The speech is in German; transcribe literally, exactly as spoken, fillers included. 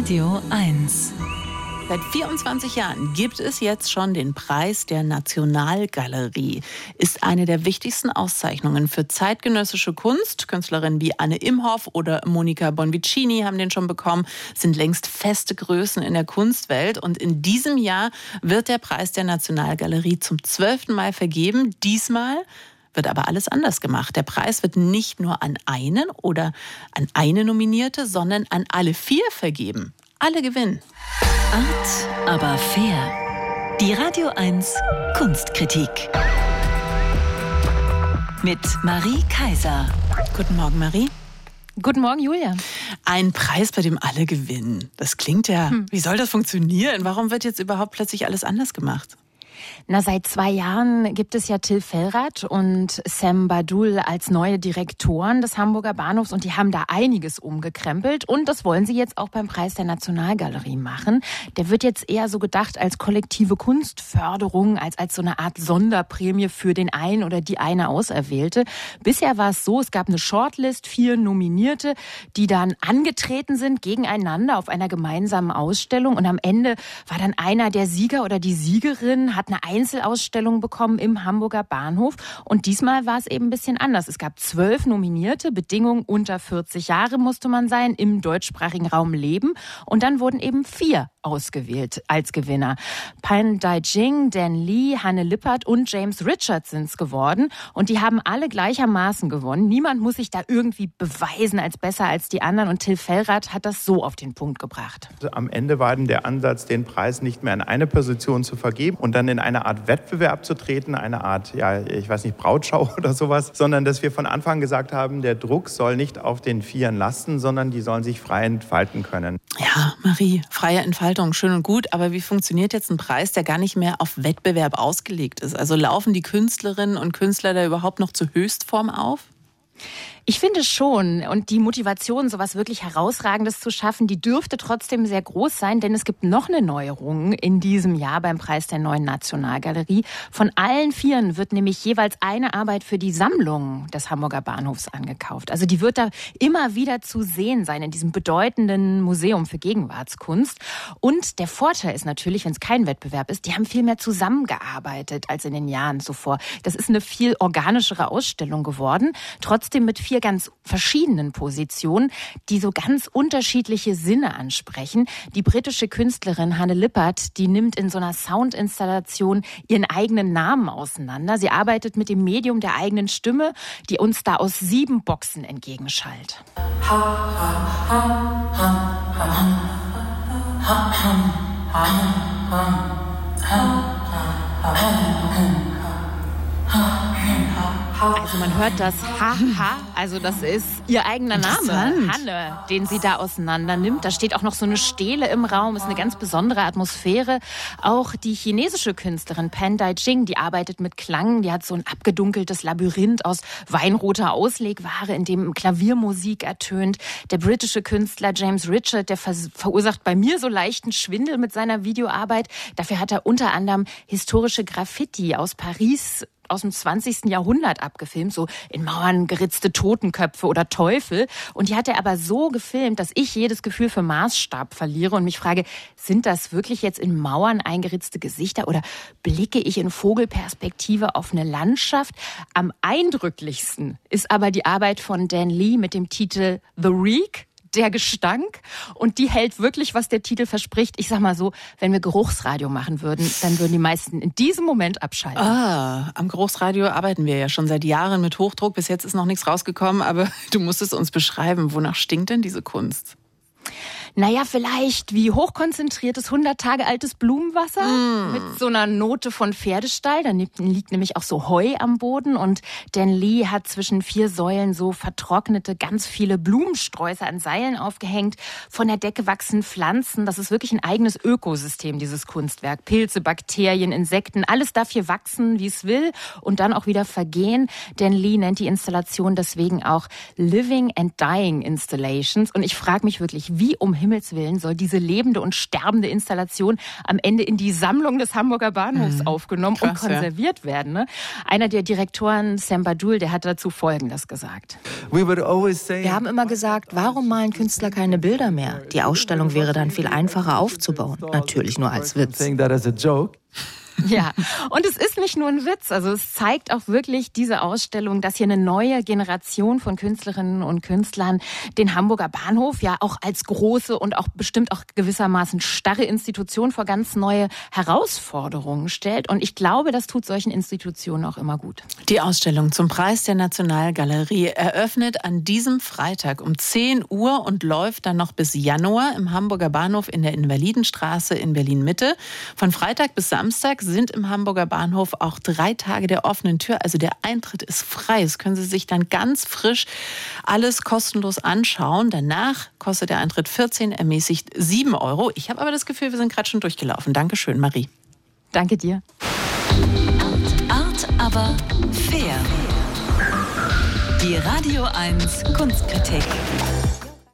Radio eins. Seit vierundzwanzig Jahren gibt es jetzt schon den Preis der Nationalgalerie. Ist eine der wichtigsten Auszeichnungen für zeitgenössische Kunst. Künstlerinnen wie Anne Imhoff oder Monica Bonvicini haben den schon bekommen, sind längst feste Größen in der Kunstwelt. Und in diesem Jahr wird der Preis der Nationalgalerie zum zwölften Mal vergeben. Diesmal wird aber alles anders gemacht. Der Preis wird nicht nur an einen oder an eine Nominierte, sondern an alle vier vergeben. Alle gewinnen. Art, aber fair. Die Radio eins Kunstkritik. Mit Marie Kaiser. Guten Morgen, Marie. Guten Morgen, Julia. Ein Preis, bei dem alle gewinnen. Das klingt ja, hm. wie soll das funktionieren? Warum wird jetzt überhaupt plötzlich alles anders gemacht? Na, seit zwei Jahren gibt es ja Till Fellrath und Sam Badul als neue Direktoren des Hamburger Bahnhofs und die haben da einiges umgekrempelt und das wollen sie jetzt auch beim Preis der Nationalgalerie machen. Der wird jetzt eher so gedacht als kollektive Kunstförderung, als als so eine Art Sonderprämie für den einen oder die eine Auserwählte. Bisher war es so, es gab eine Shortlist, vier Nominierte, die dann angetreten sind gegeneinander auf einer gemeinsamen Ausstellung und am Ende war dann einer der Sieger oder die Siegerin, hat eine Einzelausstellung bekommen im Hamburger Bahnhof. Und diesmal war es eben ein bisschen anders. Es gab zwölf Nominierte, Bedingungen unter vierzig Jahre musste man sein, im deutschsprachigen Raum leben. Und dann wurden eben vier ausgewählt als Gewinner. Pan Dai-Jing, Dan Lee, Hanne Lippert und James Richards sind es geworden. Und die haben alle gleichermaßen gewonnen. Niemand muss sich da irgendwie beweisen als besser als die anderen. Und Till Fellrath hat das so auf den Punkt gebracht. Am Ende war dann der Ansatz, den Preis nicht mehr an eine Position zu vergeben und dann in eine Art Wettbewerb zu treten, eine Art, ja, ich weiß nicht, Brautschau oder sowas, sondern dass wir von Anfang an gesagt haben, der Druck soll nicht auf den Vieren lasten, sondern die sollen sich frei entfalten können. Ja, Marie, freie Entfaltung, schön und gut, aber wie funktioniert jetzt ein Preis, der gar nicht mehr auf Wettbewerb ausgelegt ist? Also laufen die Künstlerinnen und Künstler da überhaupt noch zur Höchstform auf? Ich finde schon. Und die Motivation, sowas wirklich Herausragendes zu schaffen, die dürfte trotzdem sehr groß sein, denn es gibt noch eine Neuerung in diesem Jahr beim Preis der neuen Nationalgalerie. Von allen Vieren wird nämlich jeweils eine Arbeit für die Sammlung des Hamburger Bahnhofs angekauft. Also die wird da immer wieder zu sehen sein in diesem bedeutenden Museum für Gegenwartskunst. Und der Vorteil ist natürlich, wenn es kein Wettbewerb ist, die haben viel mehr zusammengearbeitet als in den Jahren zuvor. Das ist eine viel organischere Ausstellung geworden, trotzdem mit vier ganz verschiedenen Positionen, die so ganz unterschiedliche Sinne ansprechen. Die britische Künstlerin Hanne Lippert, die nimmt in so einer Soundinstallation ihren eigenen Namen auseinander. Sie arbeitet mit dem Medium der eigenen Stimme, die uns da aus sieben Boxen entgegenschallt. Also man hört das Ha-Ha, also das ist ihr eigener Name, Hanne, den sie da auseinander nimmt. Da steht auch noch so eine Stele im Raum, ist eine ganz besondere Atmosphäre. Auch die chinesische Künstlerin Pan Dai-Jing, die arbeitet mit Klang, die hat so ein abgedunkeltes Labyrinth aus weinroter Auslegware, in dem Klaviermusik ertönt. Der britische Künstler James Richards, der verursacht bei mir so leichten Schwindel mit seiner Videoarbeit. Dafür hat er unter anderem historische Graffiti aus Paris aus dem zwanzigsten Jahrhundert abgefilmt, so in Mauern geritzte Totenköpfe oder Teufel. Und die hat er aber so gefilmt, dass ich jedes Gefühl für Maßstab verliere und mich frage, sind das wirklich jetzt in Mauern eingeritzte Gesichter oder blicke ich in Vogelperspektive auf eine Landschaft? Am eindrücklichsten ist aber die Arbeit von Dan Lee mit dem Titel The Reek, der Gestank, und die hält wirklich, was der Titel verspricht. Ich sag mal so, wenn wir Geruchsradio machen würden, dann würden die meisten in diesem Moment abschalten. Ah, am Geruchsradio arbeiten wir ja schon seit Jahren mit Hochdruck. Bis jetzt ist noch nichts rausgekommen, aber du musst es uns beschreiben. Wonach stinkt denn diese Kunst? Naja, vielleicht wie hochkonzentriertes, hundert Tage altes Blumenwasser mm. mit so einer Note von Pferdestall. Da liegt nämlich auch so Heu am Boden. Und Dan Lee hat zwischen vier Säulen so vertrocknete, ganz viele Blumensträuße an Seilen aufgehängt. Von der Decke wachsen Pflanzen. Das ist wirklich ein eigenes Ökosystem, dieses Kunstwerk. Pilze, Bakterien, Insekten, alles darf hier wachsen, wie es will und dann auch wieder vergehen. Dan Lee nennt die Installation deswegen auch Living and Dying Installations. Und ich frage mich wirklich, wie um Himmels Himmels Willen soll diese lebende und sterbende Installation am Ende in die Sammlung des Hamburger Bahnhofs mhm. aufgenommen Krass, und konserviert ja. werden. Ne? Einer der Direktoren, Sam Badul, der hat dazu Folgendes gesagt. Wir haben immer gesagt, warum malen Künstler keine Bilder mehr? Die Ausstellung wäre dann viel einfacher aufzubauen. Natürlich nur als Witz. Ja, und es ist nicht nur ein Witz, also es zeigt auch wirklich diese Ausstellung, dass hier eine neue Generation von Künstlerinnen und Künstlern den Hamburger Bahnhof ja auch als große und auch bestimmt auch gewissermaßen starre Institution vor ganz neue Herausforderungen stellt. Und ich glaube, das tut solchen Institutionen auch immer gut. Die Ausstellung zum Preis der Nationalgalerie eröffnet an diesem Freitag um zehn Uhr und läuft dann noch bis Januar im Hamburger Bahnhof in der Invalidenstraße in Berlin-Mitte. Von Freitag bis Samstag sind im Hamburger Bahnhof auch drei Tage der offenen Tür. Also der Eintritt ist frei. Das können Sie sich dann ganz frisch alles kostenlos anschauen. Danach kostet der Eintritt vierzehn, ermäßigt sieben Euro. Ich habe aber das Gefühl, wir sind gerade schon durchgelaufen. Dankeschön, Marie. Danke dir. Art, aber fair. Die Radio eins Kunstkritik.